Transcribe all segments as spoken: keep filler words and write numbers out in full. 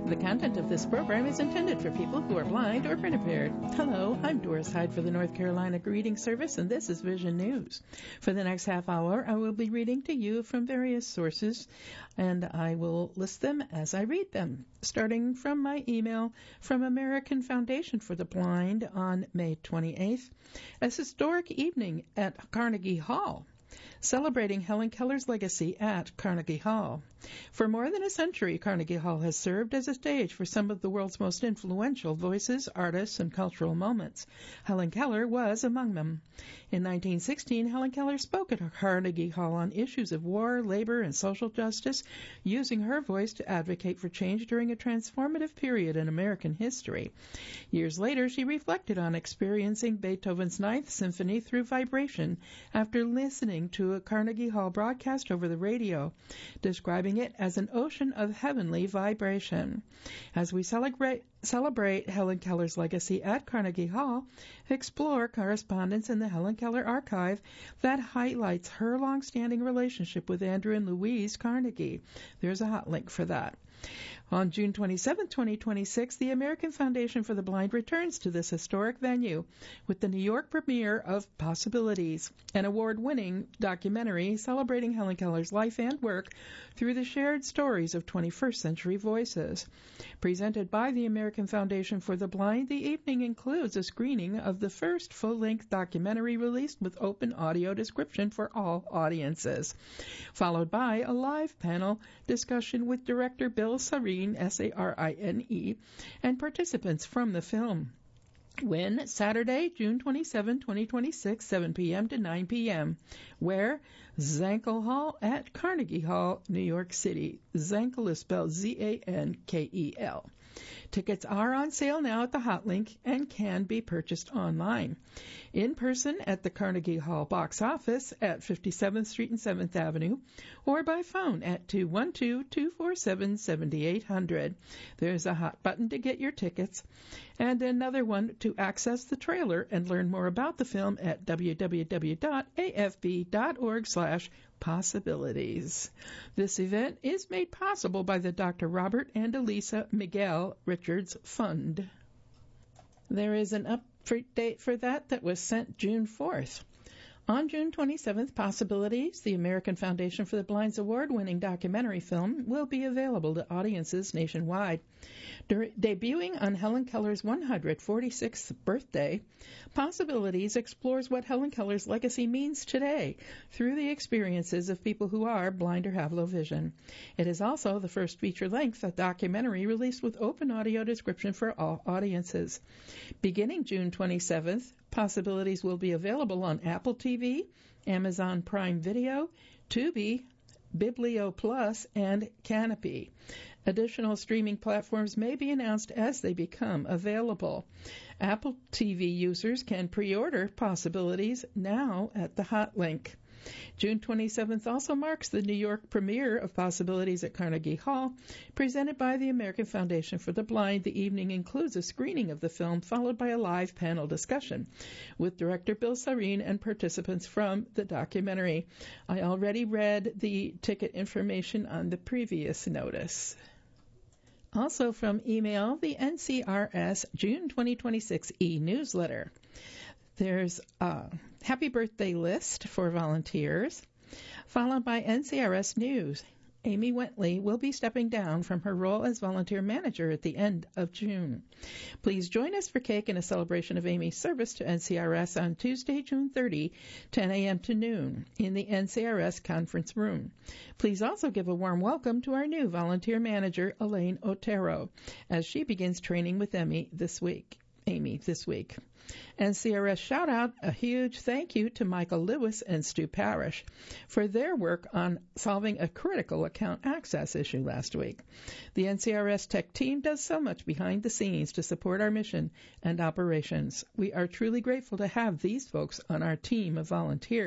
The content of this program is intended for people who are blind or print impaired. Hello, I'm Doris Hyde for the North Carolina Reading Service, and this is Vision News. For the next half hour, I will be reading to you from various sources, and I will list them as I read them, starting from my email from American Foundation for the Blind on May twenty-eighth. A historic evening at Carnegie Hall, celebrating Helen Keller's legacy at Carnegie Hall. For more than a century, Carnegie Hall has served as a stage for some of the world's most influential voices, artists, and cultural moments. Helen Keller was among them. In nineteen sixteen, Helen Keller spoke at Carnegie Hall on issues of war, labor, and social justice, using her voice to advocate for change during a transformative period in American history. Years later, she reflected on experiencing Beethoven's Ninth Symphony through vibration after listening to a Carnegie Hall broadcast over the radio, describing it as an ocean of heavenly vibration. As we celebrate celebrate Helen Keller's legacy at Carnegie Hall, explore correspondence in the Helen Keller Archive that highlights her long-standing relationship with Andrew and Louise Carnegie. There's a hot link for that. On June twenty-seventh, twenty twenty-six, the American Foundation for the Blind returns to this historic venue with the New York premiere of Possibilities, an award-winning documentary celebrating Helen Keller's life and work through the shared stories of twenty-first century voices. Presented by the American Foundation for the Blind, the evening includes a screening of the first full-length documentary released with open audio description for all audiences, followed by a live panel discussion with director Bill Sarine, S A R I N E, and participants from the film. When? Saturday, June twenty-seventh, twenty twenty-six, seven p.m. to nine p.m. Where? Zankel Hall at Carnegie Hall, New York City. Zankel is spelled Z A N K E L. Tickets are on sale now at the hot link and can be purchased online. In person at the Carnegie Hall box office at fifty-seventh Street and seventh Avenue, or by phone at two one two, two four seven, seven eight zero zero. There's a hot button to get your tickets, and another one to access the trailer and learn more about the film at w w w dot a f b dot org slash possibilities. This event is made possible by the Doctor Robert and Elisa Miguel Richards Fund. There is an update for that that was sent June fourth. On June twenty-seventh, Possibilities, the American Foundation for the Blind's award-winning documentary film, will be available to audiences nationwide. Dur- debuting on Helen Keller's one hundred forty-sixth birthday, Possibilities explores what Helen Keller's legacy means today through the experiences of people who are blind or have low vision. It is also the first feature-length documentary released with open audio description for all audiences. Beginning June twenty-seventh, Possibilities will be available on Apple T V, Amazon Prime Video, Tubi, Biblio Plus, and Canopy. Additional streaming platforms may be announced as they become available. Apple T V users can pre-order Possibilities now at the hot link. June twenty-seventh also marks the New York premiere of Possibilities at Carnegie Hall, presented by the American Foundation for the Blind. The evening includes a screening of the film, followed by a live panel discussion with director Bill Sarine and participants from the documentary. I already read the ticket information on the previous notice. Also from email, the N C R S June twenty twenty-six e-newsletter. There's a happy birthday list for volunteers, followed by N C R S News. Amy Wentley will be stepping down from her role as volunteer manager at the end of June. Please join us for cake and a celebration of Amy's service to N C R S on Tuesday, June thirtieth, ten a.m. to noon, in the N C R S conference room. Please also give a warm welcome to our new volunteer manager, Elaine Otero, as she begins training with Amy this week. Amy this week. N C R S shout out a huge thank you to Michael Lewis and Stu Parrish for their work on solving a critical account access issue last week. The N C R S tech team does so much behind the scenes to support our mission and operations. We are truly grateful to have these folks on our team of volunteers.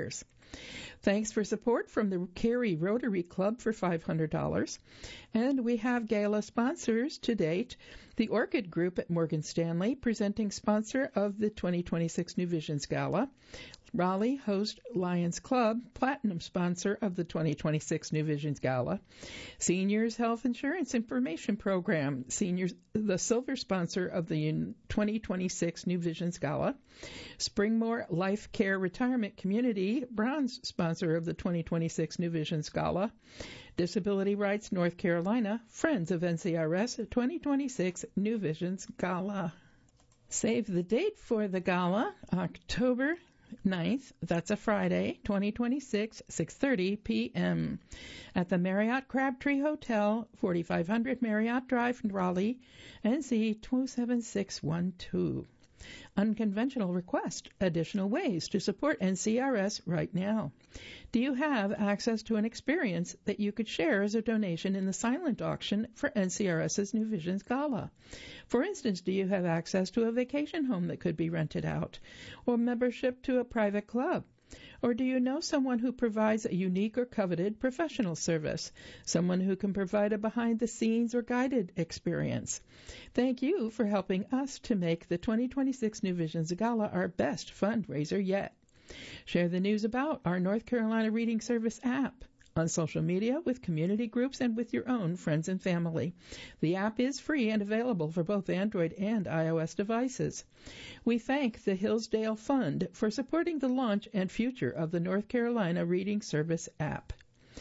Thanks for support from the Cary Rotary Club for five hundred dollars. And we have gala sponsors to date. The Orchid Group at Morgan Stanley, presenting sponsor of the twenty twenty-six New Visions Gala. Raleigh Host Lions Club, platinum sponsor of the twenty twenty-six New Visions Gala. Seniors Health Insurance Information Program, seniors, the silver sponsor of the twenty twenty-six New Visions Gala. Springmore Life Care Retirement Community, bronze sponsor of the twenty twenty-six New Visions Gala. Disability Rights North Carolina, Friends of N C R S twenty twenty-six New Visions Gala. Save the date for the gala, October ninth, that's a Friday, twenty twenty-six, six thirty p.m. at the Marriott Crabtree Hotel, forty-five hundred Marriott Drive, Raleigh, N C two seven six one two. Unconventional request, additional ways to support N C R S right now. Do you have access to an experience that you could share as a donation in the silent auction for NCRS's New Visions Gala? For instance, do you have access to a vacation home that could be rented out, or membership to a private club? Or do you know someone who provides a unique or coveted professional service, someone who can provide a behind-the-scenes or guided experience? Thank you for helping us to make the twenty twenty-six New Visions Gala our best fundraiser yet. Share the news about our North Carolina Reading Service app on social media, with community groups, and with your own friends and family. The app is free and available for both Android and iOS devices. We thank the Hillsdale Fund for supporting the launch and future of the North Carolina Reading Service app.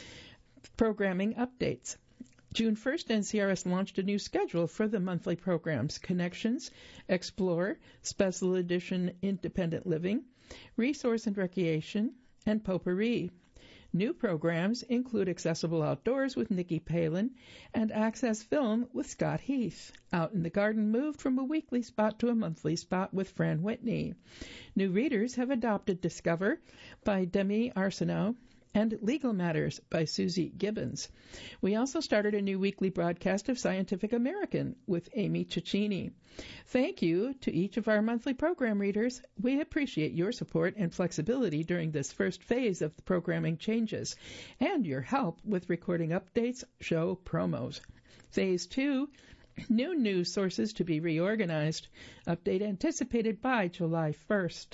Programming updates. June first, N C R S launched a new schedule for the monthly programs: Connections, Explore, Special Edition Independent Living, Resource and Recreation, and Potpourri. New programs include Accessible Outdoors with Nikki Palin and Access Film with Scott Heath. Out in the Garden moved from a weekly spot to a monthly spot with Fran Whitney. New readers have adopted Discover by Demi Arsenault and Legal Matters by Susie Gibbons. We also started a new weekly broadcast of Scientific American with Amy Cicchini. Thank you to each of our monthly program readers. We appreciate your support and flexibility during this first phase of the programming changes, and your help with recording updates, show promos. Phase two, new news sources to be reorganized. Update anticipated by July first.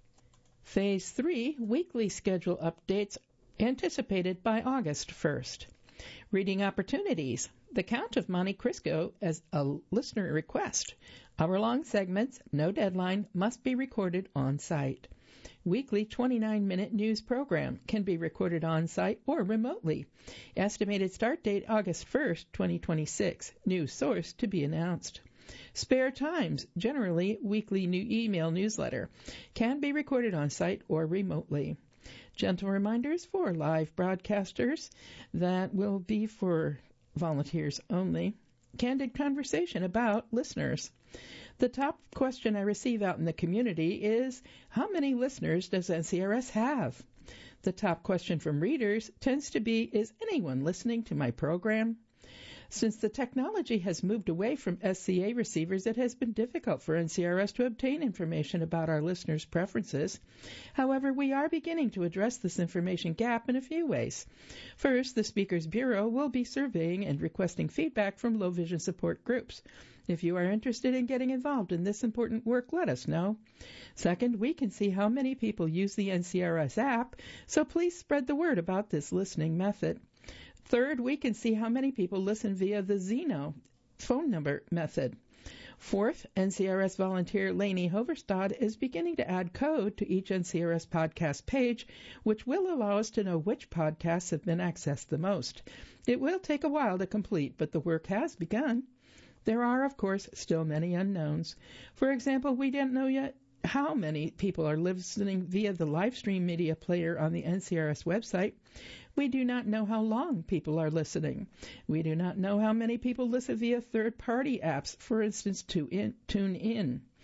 Phase three, weekly schedule updates anticipated by August first. Reading opportunities. The Count of Monte Cristo as a listener request. Hour-long segments, no deadline, must be recorded on-site. Weekly twenty-nine minute news program can be recorded on-site or remotely. Estimated start date August first, twenty twenty-six. New source to be announced. Spare Times, generally weekly new email newsletter, can be recorded on-site or remotely. Gentle reminders for live broadcasters that will be for volunteers only. Candid conversation about listeners. The top question I receive out in the community is, how many listeners does N C R S have? The top question from readers tends to be, is anyone listening to my program? Since the technology has moved away from S C A receivers, it has been difficult for N C R S to obtain information about our listeners' preferences. However, we are beginning to address this information gap in a few ways. First, the Speakers Bureau will be surveying and requesting feedback from low vision support groups. If you are interested in getting involved in this important work, let us know. Second, we can see how many people use the N C R S app, so please spread the word about this listening method. Third, we can see how many people listen via the Zeno phone number method. Fourth, N C R S volunteer Lainey Hoverstad is beginning to add code to each N C R S podcast page, which will allow us to know which podcasts have been accessed the most. It will take a while to complete, but the work has begun. There are, of course, still many unknowns. For example, we didn't know yet how many people are listening via the live stream media player on the N C R S website. We do not know how long people are listening. We do not know how many people listen via third-party apps, for instance, to in, TuneIn.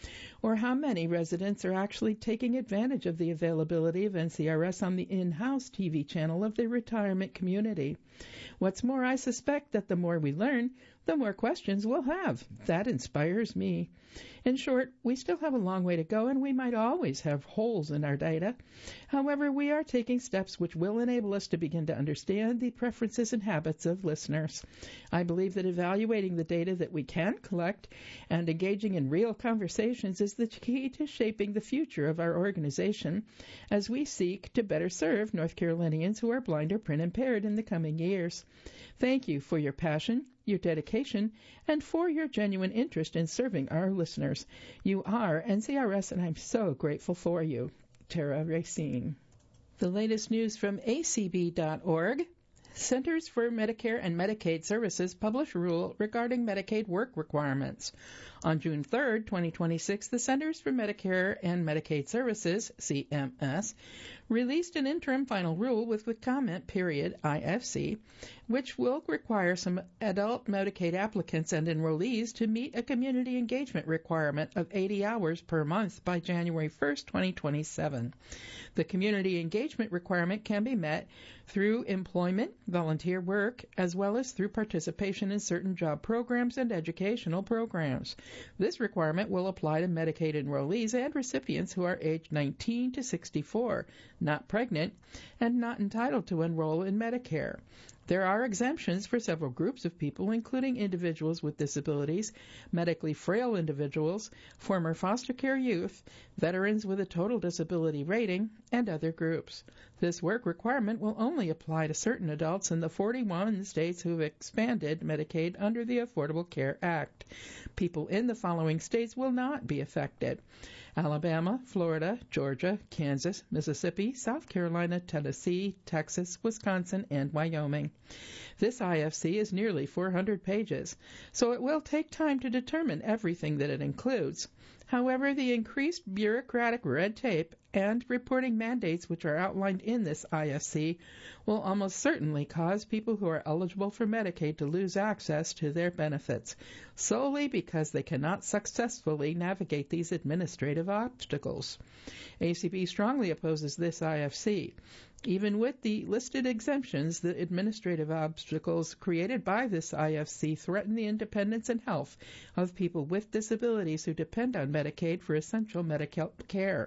or how many residents are actually taking advantage of the availability of N C R S on the in-house T V channel of the retirement community. What's more, I suspect that the more we learn, the more questions we'll have. That inspires me. In short, we still have a long way to go, and we might always have holes in our data. However, we are taking steps which will enable us to begin to understand the preferences and habits of listeners. I believe that evaluating the data that we can collect and engaging in real conversations is the key to shaping the future of our organization as we seek to better serve North Carolinians who are blind or print impaired in the coming years. Thank you for your passion, your dedication, and for your genuine interest in serving our listeners. You are N C R S, and I'm so grateful for you. Tara Racine. The latest news from A C B dot org. Centers for Medicare and Medicaid Services published a rule regarding Medicaid work requirements. On June third, twenty twenty-six, the Centers for Medicare and Medicaid Services, C M S, released an interim final rule with the comment period, I F C, which will require some adult Medicaid applicants and enrollees to meet a community engagement requirement of eighty hours per month by January first, twenty twenty-seven. The community engagement requirement can be met through employment, volunteer work, as well as through participation in certain job programs and educational programs. This requirement will apply to Medicaid enrollees and recipients who are aged nineteen to sixty-four, not pregnant, and not entitled to enroll in Medicare. There are exemptions for several groups of people, including individuals with disabilities, medically frail individuals, former foster care youth, veterans with a total disability rating, and other groups. This work requirement will only apply to certain adults in the forty-one states who have expanded Medicaid under the Affordable Care Act. People in the following states will not be affected: Alabama, Florida, Georgia, Kansas, Mississippi, South Carolina, Tennessee, Texas, Wisconsin, and Wyoming. This I F C is nearly four hundred pages, so it will take time to determine everything that it includes. However, the increased bureaucratic red tape and reporting mandates which are outlined in this I F C will almost certainly cause people who are eligible for Medicaid to lose access to their benefits, solely because they cannot successfully navigate these administrative obstacles. A C B strongly opposes this I F C. Even with the listed exemptions, the administrative obstacles created by this I F C threaten the independence and health of people with disabilities who depend on Medicaid for essential medical care.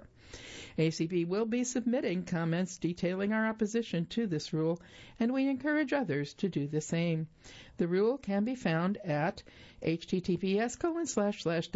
A C B will be submitting comments detailing our opposition to this rule, and we encourage others to do the same. The rule can be found at https colon slash slash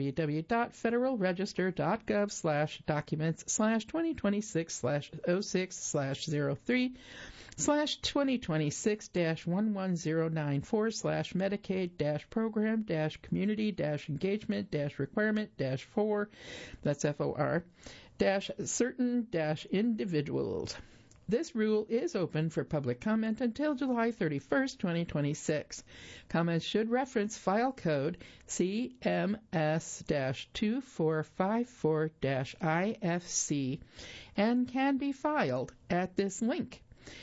www.federalregister.gov slash documents slash 2026 slash 06 slash 03 slash 2026 dash 11094 slash Medicaid dash program dash community dash engagement dash requirement dash 4, that's F O R, dash certain dash individuals. This rule is open for public comment until July thirty-first, twenty twenty-six. Comments should reference file code C M S two four five four I F C and can be filed at this link: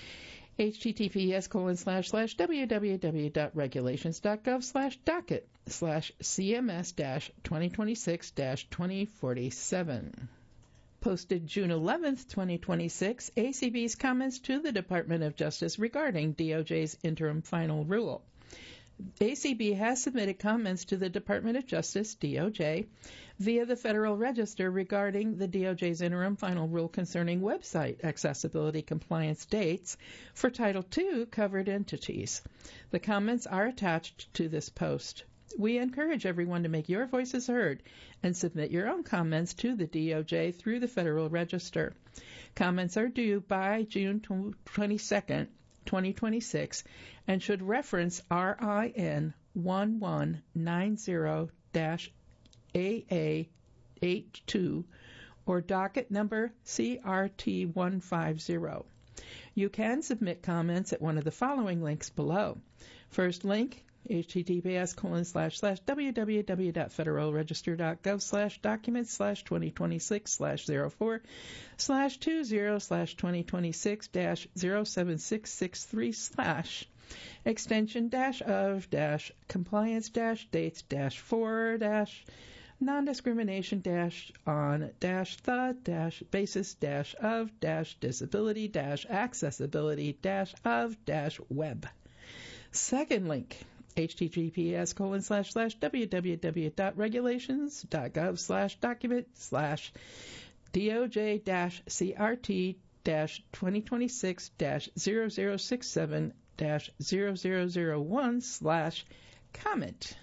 https colon slash slash www.regulations.gov slash docket slash CMS dash 2026 dash 2047. Posted June eleventh, twenty twenty-six, A C B's comments to the Department of Justice regarding D O J's interim final rule. A C B has submitted comments to the Department of Justice, D O J, via the Federal Register regarding the D O J's interim final rule concerning website accessibility compliance dates for Title two covered entities. The comments are attached to this post. We encourage everyone to make your voices heard and submit your own comments to the D O J through the Federal Register. Comments are due by June twenty-second, twenty twenty-six, and should reference R I N one one nine zero dash A A eight two or docket number C R T one five zero. You can submit comments at one of the following links below. First link, https colon slash slash www.federalregister.gov slash documents slash 2026 slash 04 slash 20 slash 2026 dash 07663 slash extension dash of dash compliance dash dates dash four dash non-discrimination dash on dash the dash basis dash of dash disability dash accessibility dash of dash web. Second link, https colon slash slash www.regulations.gov slash document slash doj dash crt dash twenty twenty-six dash zero zero six seven dash zero zero zero one slash comment.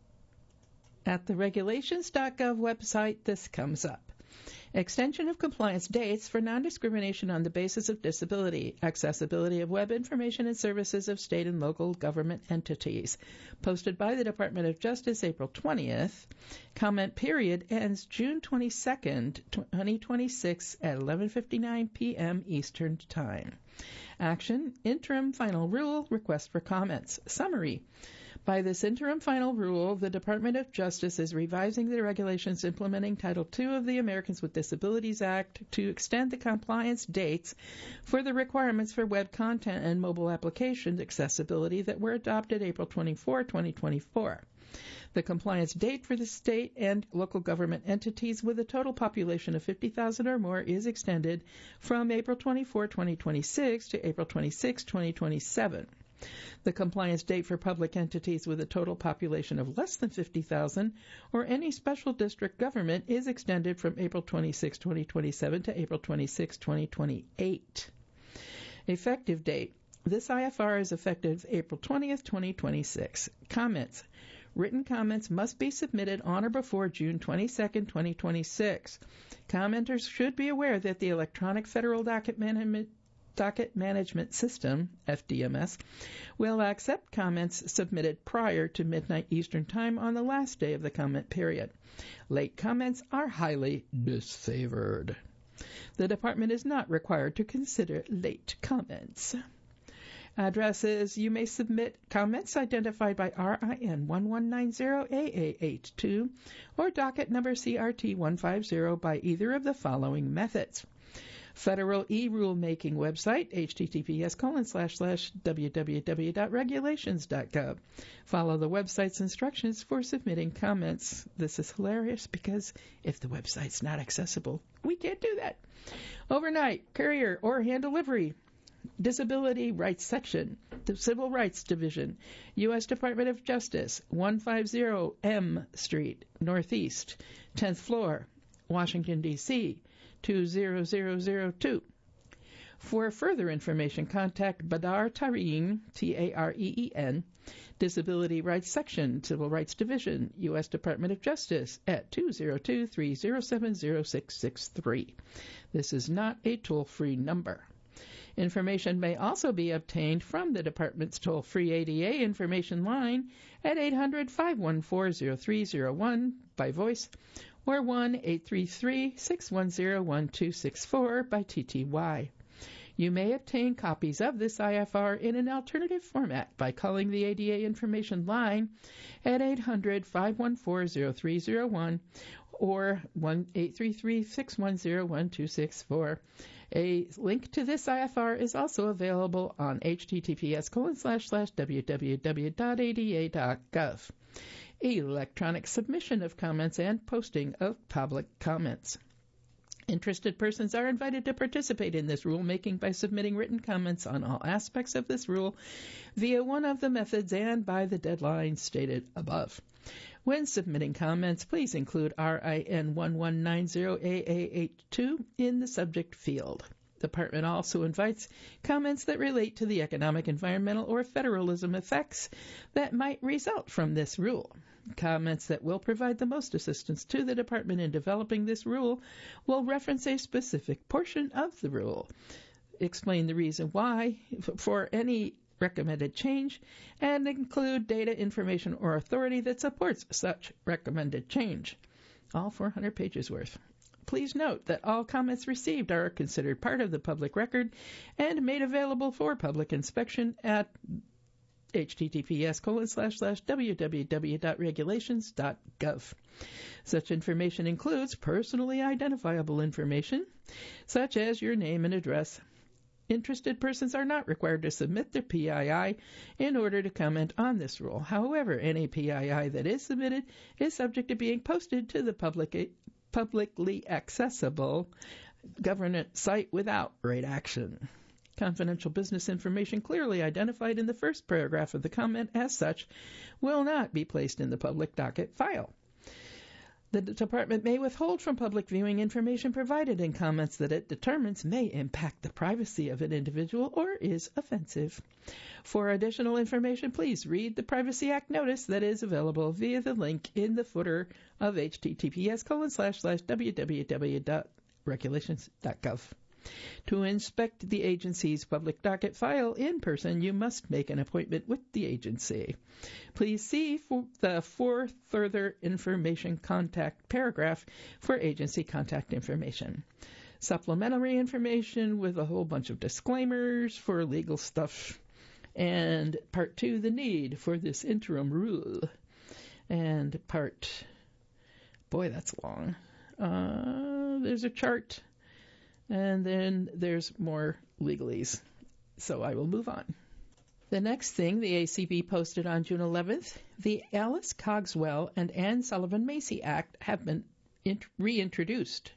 At the regulations dot gov website, this comes up. Extension of compliance dates for non-discrimination on the basis of disability, accessibility of web information and services of state and local government entities. Posted by the Department of Justice April twentieth. Comment period ends June twenty-second, twenty twenty-six at eleven fifty-nine p.m. Eastern Time. Action, interim final rule, request for comments. Summary. By this interim final rule, the Department of Justice is revising the regulations implementing Title two of the Americans with Disabilities Act to extend the compliance dates for the requirements for web content and mobile application accessibility that were adopted April twenty-fourth, twenty twenty-four. The compliance date for the state and local government entities with a total population of fifty thousand or more is extended from April twenty-fourth, twenty twenty-six to April twenty-sixth, twenty twenty-seven. The compliance date for public entities with a total population of less than fifty thousand or any special district government is extended from April twenty-sixth, twenty twenty-seven to April twenty-sixth, twenty twenty-eight. Effective date. This I F R is effective April twentieth, twenty twenty-six. Comments. Written comments must be submitted on or before June twenty-second, twenty twenty-six. Commenters should be aware that the Electronic Federal Docket Management Docket Management System, F D M S, will accept comments submitted prior to midnight Eastern Time on the last day of the comment period. Late comments are highly disfavored. The Department is not required to consider late comments. Addresses. You may submit comments identified by R I N one one nine zero A A eight two or docket number C R T one fifty by either of the following methods. Federal e-rulemaking website, https colon slash slash www.regulations.gov. Follow the website's instructions for submitting comments. This is hilarious because if the website's not accessible, we can't do that. Overnight, courier, or hand delivery. Disability Rights Section, the Civil Rights Division, U S Department of Justice, one fifty M Street, Northeast, tenth floor, Washington, D C, two zero zero zero two. For further information, contact Badar Tareen, T A R E E N, Disability Rights Section, Civil Rights Division, U S Department of Justice, at two zero two, three zero seven, zero six six three. This is not a toll-free number. Information may also be obtained from the Department's toll-free A D A information line at eight hundred, five one four, zero three zero one by voice or one eight three three, six one zero, one two six four by T T Y. You may obtain copies of this I F R in an alternative format by calling the A D A information line at eight hundred, five one four, zero three zero one or one eight three three, six one zero, one two six four. A link to this I F R is also available on https colon slash slash www.ada.gov. Electronic submission of comments and posting of public comments. Interested persons are invited to participate in this rulemaking by submitting written comments on all aspects of this rule via one of the methods and by the deadline stated above. When submitting comments, please include R I N one one nine zero A A eight two in the subject field. The Department also invites comments that relate to the economic, environmental, or federalism effects that might result from this rule. Comments that will provide the most assistance to the Department in developing this rule will reference a specific portion of the rule, explain the reason why for any recommended change, and include data, information, or authority that supports such recommended change. All four hundred pages worth. Please note that all comments received are considered part of the public record and made available for public inspection at https colon slash slash www.regulations.gov. Such information includes personally identifiable information, such as your name and address, Interested persons are not required to submit their P I I in order to comment on this rule. However, any P I I that is submitted is subject to being posted to the public, publicly accessible government site without rate action. Confidential business information clearly identified in the first paragraph of the comment as such will not be placed in the public docket file. The department may withhold from public viewing information provided in comments that it determines may impact the privacy of an individual or is offensive. For additional information, please read the Privacy Act notice that is available via the link in the footer of https colon slash slash www dot regulations dot gov. To inspect the agency's public docket file in person, you must make an appointment with the agency. Please see for the for further information contact paragraph for agency contact information. Supplementary information with a whole bunch of disclaimers for legal stuff. And part two, the need for this interim rule. And part, boy, that's long. Uh, there's a chart. And then there's more legalese. So I will move on. The next thing the A C B posted on June eleventh, the Alice Cogswell and Anne Sullivan Macy Act have been int- reintroduced.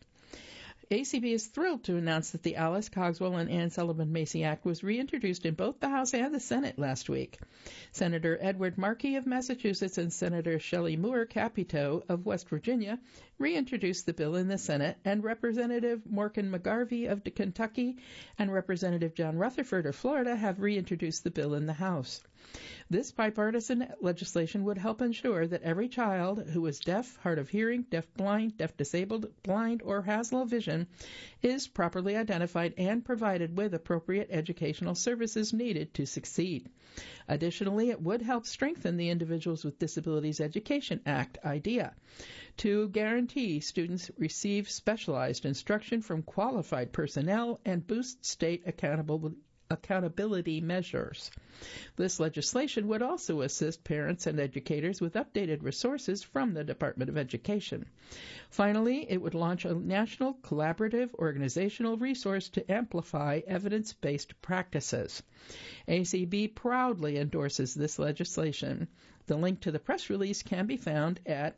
A C B is thrilled to announce that the Alice Cogswell and Anne Sullivan Macy Act was reintroduced in both the House and the Senate last week. Senator Edward Markey of Massachusetts and Senator Shelley Moore Capito of West Virginia reintroduced the bill in the Senate, and Representative Morgan McGarvey of Kentucky and Representative John Rutherford of Florida have reintroduced the bill in the House. This bipartisan legislation would help ensure that every child who is deaf, hard of hearing, deaf-blind, deaf-disabled, blind, or has low vision is properly identified and provided with appropriate educational services needed to succeed. Additionally, it would help strengthen the Individuals with Disabilities Education Act idea to guarantee students receive specialized instruction from qualified personnel and boost state accountability accountability measures. This legislation would also assist parents and educators with updated resources from the Department of Education. Finally, it would launch a national collaborative organizational resource to amplify evidence-based practices. A C B proudly endorses this legislation. The link to the press release can be found at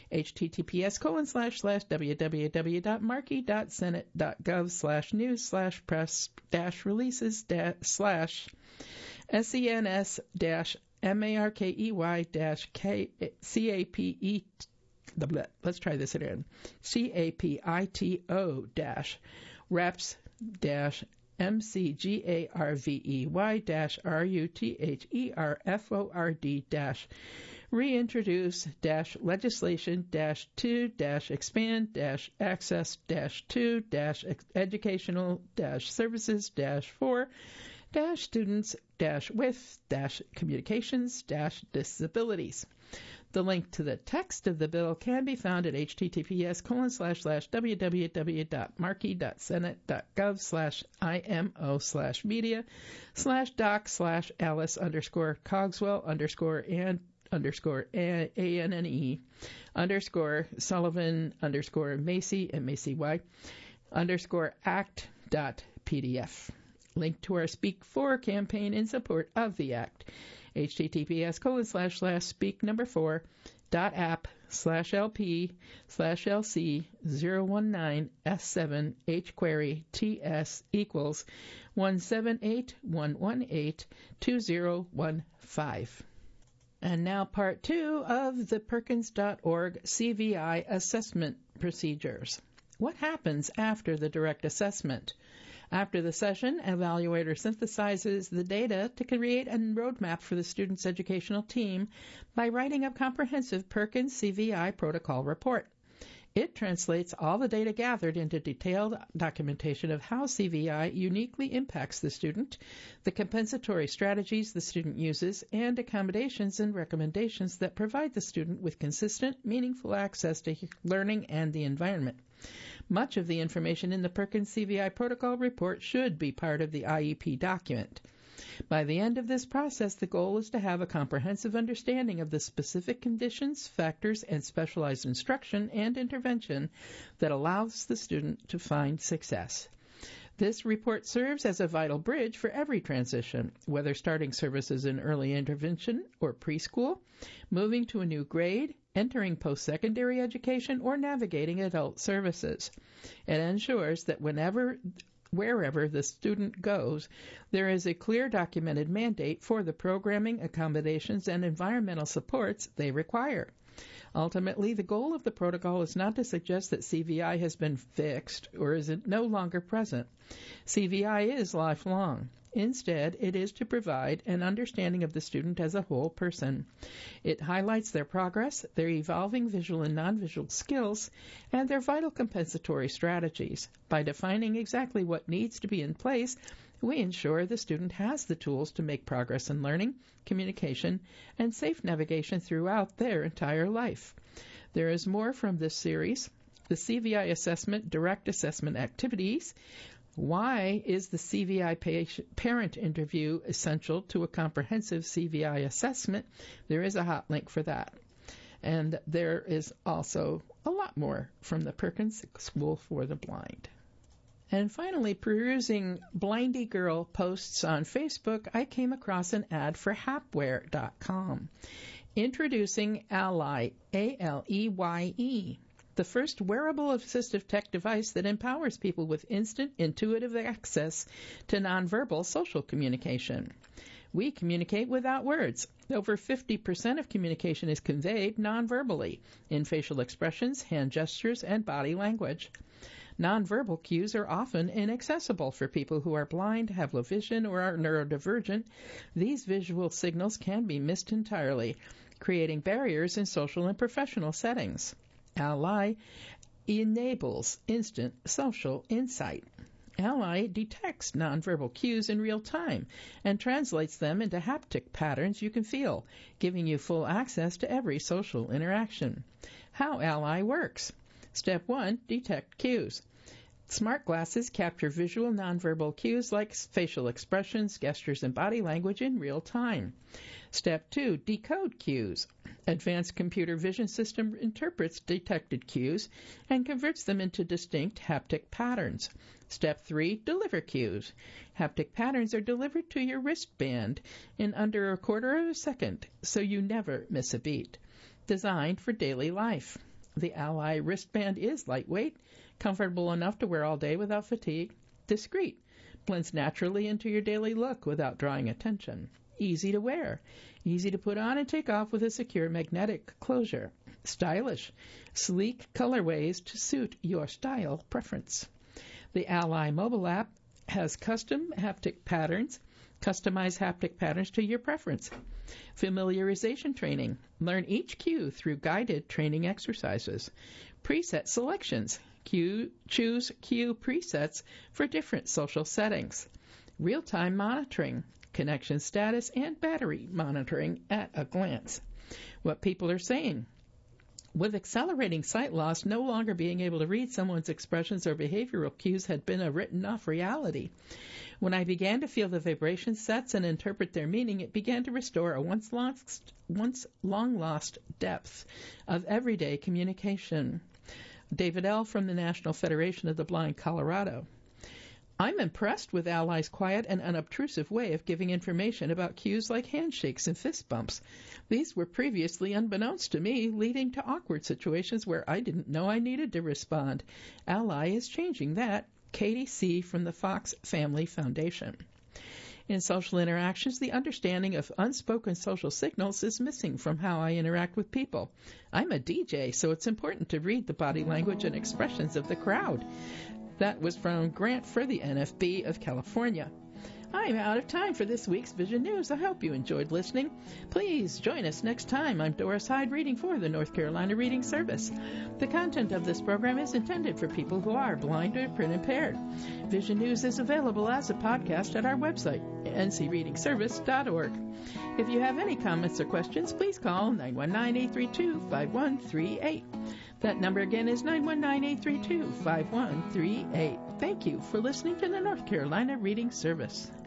https colon slash slash www.markey.senate.gov slash news slash press dash releases dash slash sens dash markey dash cape. Let's try this again. capito dash reps dash M-C-G-A-R-V-E-Y dash R-U-T-H-E-R-F-O-R-D dash reintroduce dash legislation dash two dash expand dash access dash two dash educational dash services dash four dash students dash with dash communications dash disabilities. The link to the text of the bill can be found at https colon slash slash www.markey.senate.gov slash imo slash media slash doc slash alice underscore cogswell underscore and underscore A-N-N-E underscore Sullivan underscore Macy and Macy Y underscore act dot pdf. Link to our Speak For campaign in support of the Act. https colon slash slash speak number four dot app slash lp slash lc zero one nine s seven h query ts equals one seven eight one one eight two zero one five. And now part two of the Perkins dot org C V I assessment procedures. What happens after the direct assessment? After the session, evaluator synthesizes the data to create a roadmap for the student's educational team by writing a comprehensive Perkins C V I protocol report. It translates all the data gathered into detailed documentation of how C V I uniquely impacts the student, the compensatory strategies the student uses, and accommodations and recommendations that provide the student with consistent, meaningful access to learning and the environment. Much of the information in the Perkins C V I protocol report should be part of the I E P document. By the end of this process, the goal is to have a comprehensive understanding of the specific conditions, factors, and specialized instruction and intervention that allows the student to find success. This report serves as a vital bridge for every transition, whether starting services in early intervention or preschool, moving to a new grade, entering post-secondary education, or navigating adult services. It ensures that whenever wherever the student goes, there is a clear documented mandate for the programming, accommodations, and environmental supports they require. Ultimately, the goal of the protocol is not to suggest that C V I has been fixed or is no longer present. C V I is lifelong. Instead, it is to provide an understanding of the student as a whole person. It highlights their progress, their evolving visual and non-visual skills, and their vital compensatory strategies. By defining exactly what needs to be in place, we ensure the student has the tools to make progress in learning, communication, and safe navigation throughout their entire life. There is more from this series. The C V I assessment, direct assessment activities. Why is the C V I patient, parent interview essential to a comprehensive C V I assessment? There is a hot link for that. And there is also a lot more from the Perkins School for the Blind. And finally, perusing Blindy Girl posts on Facebook, I came across an ad for Hapware dot com. Introducing Ally, A L E Y E, the first wearable assistive tech device that empowers people with instant, intuitive access to nonverbal social communication. We communicate without words. Over fifty percent of communication is conveyed nonverbally in facial expressions, hand gestures, and body language. Nonverbal cues are often inaccessible for people who are blind, have low vision, or are neurodivergent. These visual signals can be missed entirely, creating barriers in social and professional settings. Ally enables instant social insight. Ally detects nonverbal cues in real time and translates them into haptic patterns you can feel, giving you full access to every social interaction. How Ally works. Step one, detect cues. Smart glasses capture visual nonverbal cues like facial expressions, gestures, and body language in real time. Step two, decode cues. Advanced computer vision system interprets detected cues and converts them into distinct haptic patterns. Step three, deliver cues. Haptic patterns are delivered to your wristband in under a quarter of a second, so you never miss a beat. Designed for daily life. The Ally wristband is lightweight, comfortable enough to wear all day without fatigue, discreet, blends naturally into your daily look without drawing attention, easy to wear, easy to put on and take off with a secure magnetic closure, stylish, sleek colorways to suit your style preference. The Ally mobile app has custom haptic patterns, customize haptic patterns to your preference. Familiarization training. Learn each cue through guided training exercises. Preset selections. Cue, choose cue presets for different social settings. Real-time monitoring. Connection status and battery monitoring at a glance. What people are saying. With accelerating sight loss, no longer being able to read someone's expressions or behavioral cues had been a written-off reality. When I began to feel the vibration sets and interpret their meaning, it began to restore a once lost, once long-lost depth of everyday communication. David L. from the National Federation of the Blind, Colorado. I'm impressed with Ally's quiet and unobtrusive way of giving information about cues like handshakes and fist bumps. These were previously unbeknownst to me, leading to awkward situations where I didn't know I needed to respond. Ally is changing that. Katie C. from the Fox Family Foundation. In social interactions, the understanding of unspoken social signals is missing from how I interact with people. I'm a D J, so it's important to read the body language and expressions of the crowd. That was from Grant for the N F B of California. I'm out of time for this week's Vision News. I hope you enjoyed listening. Please join us next time. I'm Doris Hyde, reading for the North Carolina Reading Service. The content of this program is intended for people who are blind or print impaired. Vision News is available as a podcast at our website, n c reading service dot org. If you have any comments or questions, please call nine one nine, eight three two, five one three eight. That number again is nine one nine, eight three two, five one three eight. Thank you for listening to the North Carolina Reading Service.